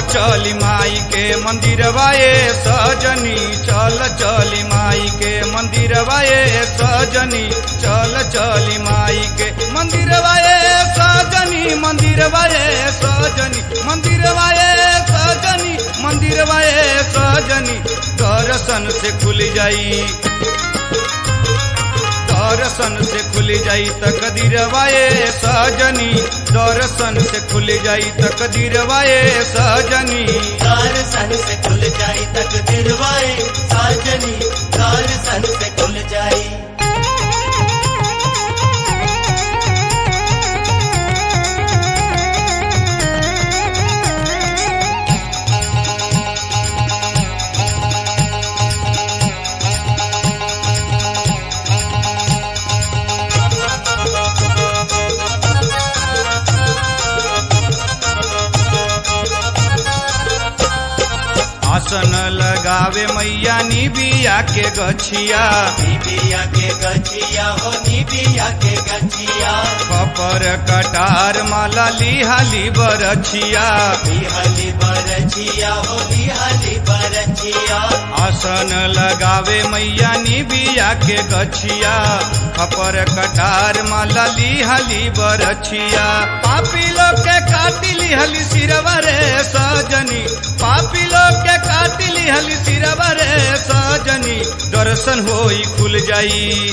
चली माई के मंदिरवा ए सजनी, चल चली माई के मंदिरवा ए सजनी, चल चली माई के मंदिरवा ए सजनी, मंदिरवा ए सजनी, मंदिरवा ए सजनी, मंदिरवा ए सजनी, दर्शन से खुल जाई, दर्शन से खुल जाई तकदीरवा ए सजनी, दर्शन से खुल जाई तकदीरवा ए सजनी, दर्शन से खुल जाई तकदीरवा ए सजनी, दर्शन से खुल जाई। आसन लगावे मैया निबिया के गछिया, निबिया के गछिया हो निबिया के गछिया, कपर कटार माला लिहाली बरछिया, लिहाली बरछिया हो लिहाली बरछिया। आसन लगावे मैया निबिया के गछिया, कपर कटार माला लिहाली बरछिया, पापी लोग के काटी लिहली सिरवा रे सजनी, पापी लोग के काटी लिहली सिरवा रे सजनी, दर्शन होई खुल जाई,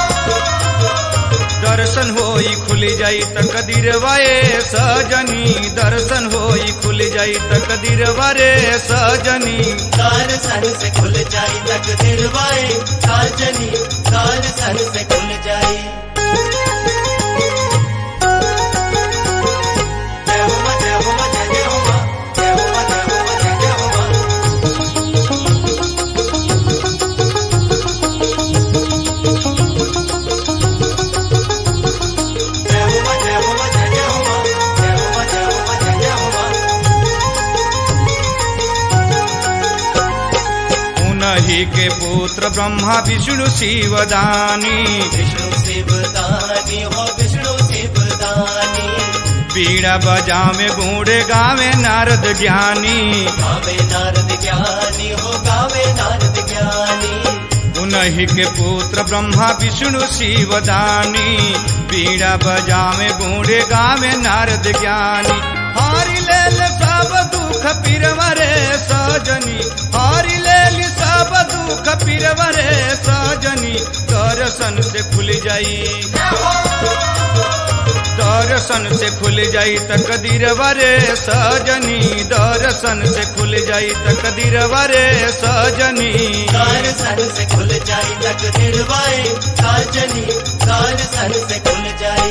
दर्शन होई खुल जाई तकदीरवा ए सजनी, दर्शन होई खुल जाई तकदीरवा रे सजनी, दर्शन से खुल जाई तकदीरवा ए सजनी, दर्शन से खुल जाई। उन्हीं के पुत्र ब्रह्मा विष्णु शिवदानी, विष्णु शिवदानी हो विष्णु शिवदानी, बीड़ा बजावे बूढ़े गावे नारद ज्ञानी, गावे नारद ज्ञानी हो गावे नारद ज्ञानी। उन्हीं के पुत्र ब्रह्मा विष्णु शिवदानी, बीड़ा बजावे बूढ़े गावे नारद ज्ञानी, हारी लेल सब दुख पिरवा रे सजनी, हारी लेल सब दुख पिरवा रे सजनी, दर्शन से खुल जाई, दर्शन से खुल जाई तकदीरवा रे सजनी, दर्शन से खुल जाई तकदीरवा रे सजनी, दर्शन से खुल जाई तकदीरवा ए सजनी, दर्शन से खुल जाई।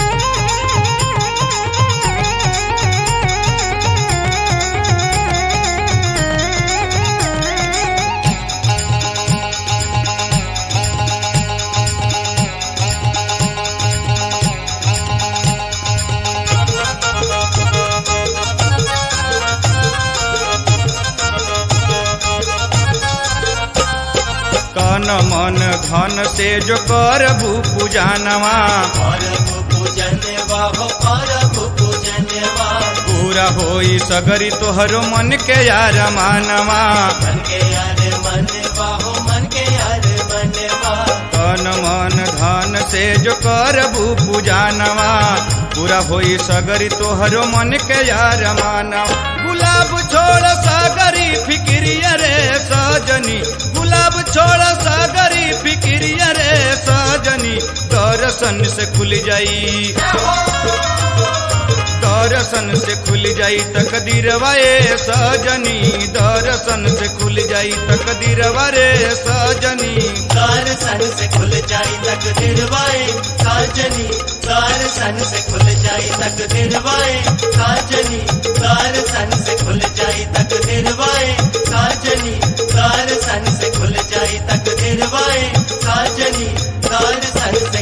तन मन धन से जो करबू पूजनवा, करबू पूजनवा हो करबू पूजनवा, पूरा होई सगरी तोहरो मन के यार मानवा, मन के यार मनवा हो मन के यार मनवा। तन मन धन से जो करबू पूजनवा, पूरा होई सगरी तोहरो मन के यार मानवा, गुलाब छोड़ सागरी फिक्रिया रे सजनी, गुलाब छोड़ सागरी फिक्रिया रे सजनी, दर्शन से खुल जाई, दर्शन से खुल जाई तकदीरवा ए सजनी, दर्शन से खुल जाई तकदीरवा रे सजनी, दर्शन से खुल जाई तकदीरवा ए सजनी, दर्शन से खुल जाई तकदीरवा ए सजनी, दर्शन से खुल जाई तकदीरवा ए सजनी, दर्शन से खुल जाई तकदीरवा ए सजनी, दर्शन